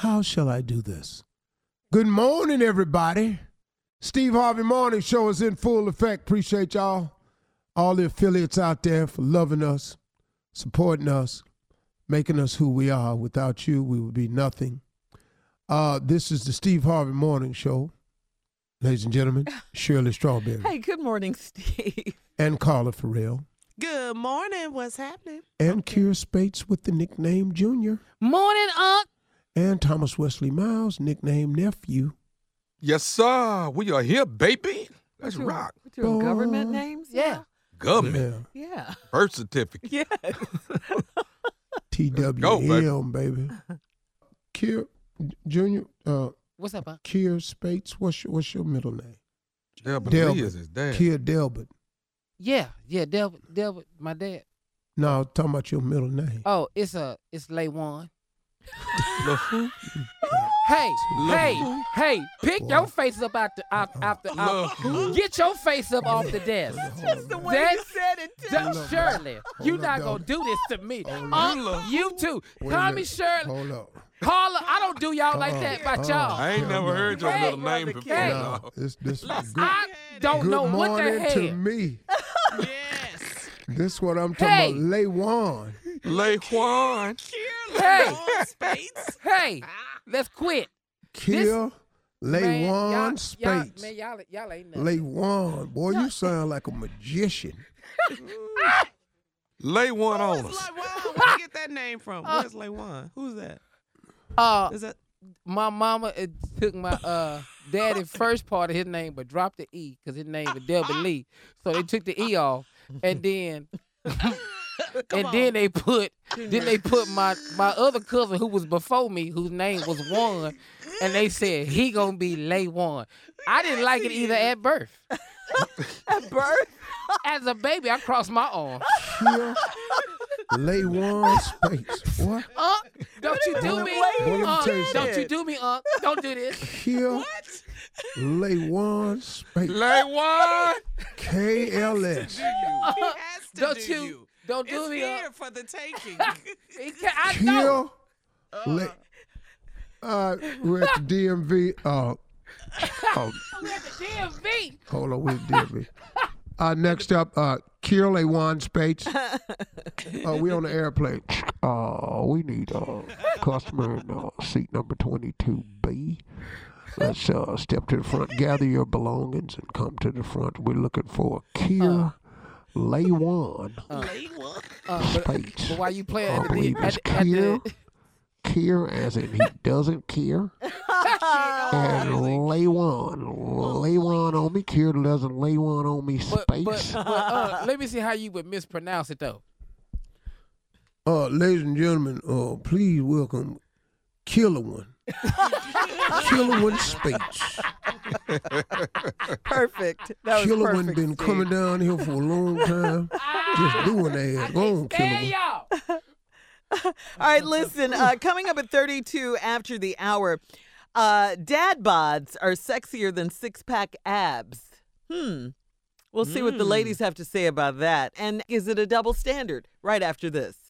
How shall I do this? Good morning, everybody. Steve Harvey Morning Show is in full effect. Appreciate y'all, all the affiliates out there for loving us, supporting us, making us who we are. Without you, we would be nothing. This is the Steve Harvey Morning Show. Ladies and gentlemen, Shirley Strawberry. Hey, good morning, Steve. And Carla Farrell. Good morning. What's happening? And Keira Spates with the nickname Junior. Morning, Unc. And Thomas Wesley Miles, nickname Nephew. Yes, sir. We are here, baby. Let's What you- rock. What your government names? Yeah. Government. Yeah. Birth certificate. Yes. TWM, baby. Keira, Junior, What's up, Unc? Keira Spates, what's your middle name? Delbert Delbert. Lee is his dad. Keira Delbert. Yeah, Delbert, my dad. No, talking about your middle name. Oh, it's Laywan. Look who? Hey, pick Boy. your face up out get your face up off the desk. That's the way you said it, too. Hold up, Shirley, hold you up, not dog. gonna do this to me. Hold Unc, you too. Wait a Call me minute. Shirley. Hold up. Carla, I don't do y'all like that about y'all. I ain't never heard your Hey, middle name brother, before. hey. no. This is good. I don't Good know what the morning to hell. me. Yes. This what I'm talking Hey. about. Laywan. Lay Juan. Hey. Spates. Hey, let's quit. Keira Man, Laywan Spates. Man, y'all ain't nothing. Laywan. Boy, you sound like a magician. Lay one on Where's us. Laywan? Where'd you get that name from? Where's Laywan? Who's that? Is that? My mama took my daddy's first part of his name, but dropped the E because his name was Delbert Lee. So they took the E off, and then they put my other cousin who was before me, whose name was Juan, and they said he gonna be Laywan. I didn't like it either at birth. At birth? As a baby, I crossed my arm. Keira Laywan Spates. What? Don't you do me, Well, let me tell you Don't you do me, Don't do this. Keira Laywan Spates. Lay one. KLS. He has to Don't do you? Don't do It's me. here for the taking. I know. Keira we're at the DMV. We're at the DMV. Hold on, we're at the DMV. Next up, Keira Laywan Spates. We on the airplane. We need customer in seat number 22B. Let's step to the front, gather your belongings, and come to the front. We're looking for Keira Laywan Spates. But why you playing I at the believe it's Keir, as in he doesn't care. And Laywan on me. Keir doesn't lay one on me. Space. But let me see how you would mispronounce it though. Ladies and gentlemen, please welcome Killer One. Killer One Spates. Perfect. That was Killer perfect, One been Steve. coming down here for a long time. Just doing that. Go on, Killer Hey One. y'all. All right, listen, coming up at 32 after the hour, dad bods are sexier than six-pack abs. We'll see what the ladies have to say about that. And is it a double standard? Right after this.